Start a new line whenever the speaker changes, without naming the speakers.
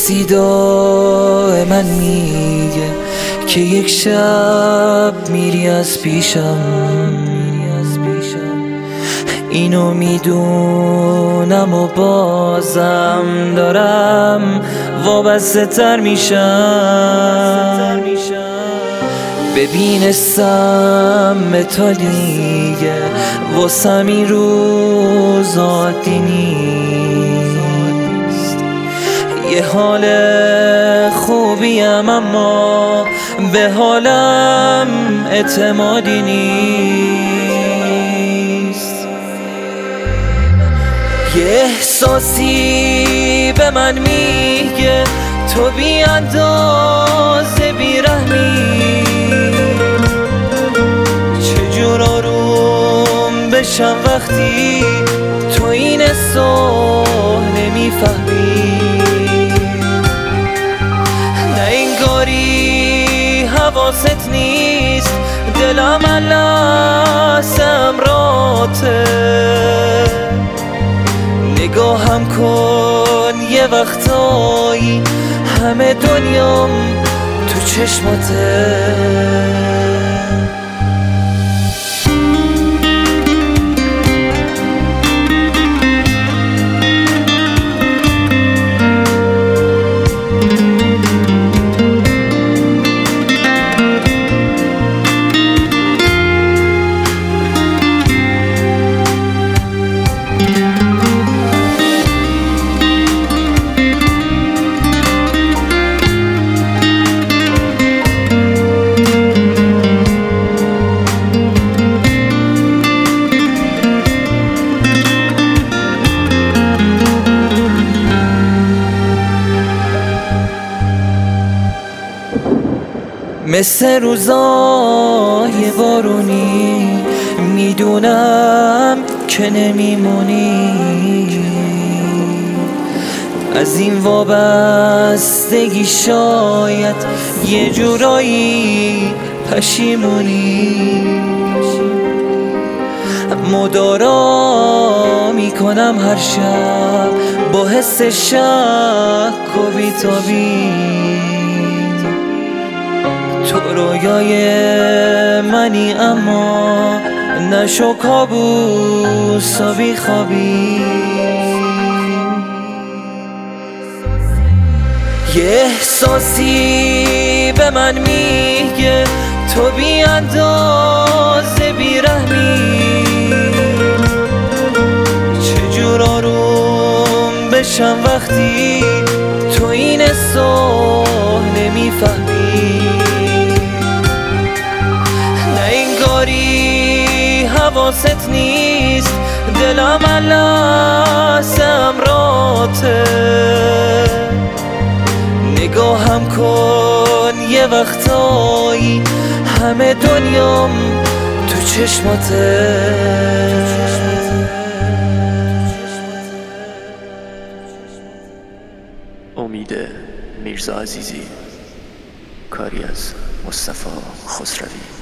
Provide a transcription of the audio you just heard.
کسی دائما میگه که یک شب میری از پیشم، اینو میدونم و بازم دارم وابسته تر میشم. ببین سم تا دیگه واسم این روز عادی نیست. یه حال خوبیم اما به حالم اعتمادی نیست. یه احساسی به من میگه تو بی اندازه بیرحمی، چجور آروم بشم وقتی تو این احساس نمیفهمی. نه انگاری حواست نیست دلم لحظه امراته. نگاهم کن یه وقتایی همه دنیام تو چشماته. مثل روزای بارونی میدونم که نمیمونی، از این وابستگی شاید یه جورایی پشیمونی. مدارا میکنم هر شب با حس شک و بی‌تابی. تو رویای منی اما نشو کابوس و بیخوابی. یه احساسی به من میگه تو بی اندازه بیرحمی، چجور آروم بشم وقتی تو این احساس نمیفهمی. حواست نیست دلم لحظه امراته. نگاهم کن یه وقتایی همه دنیام تو چشماته.
امید میرزا عزیزی، کاری از مصطفی خسروی.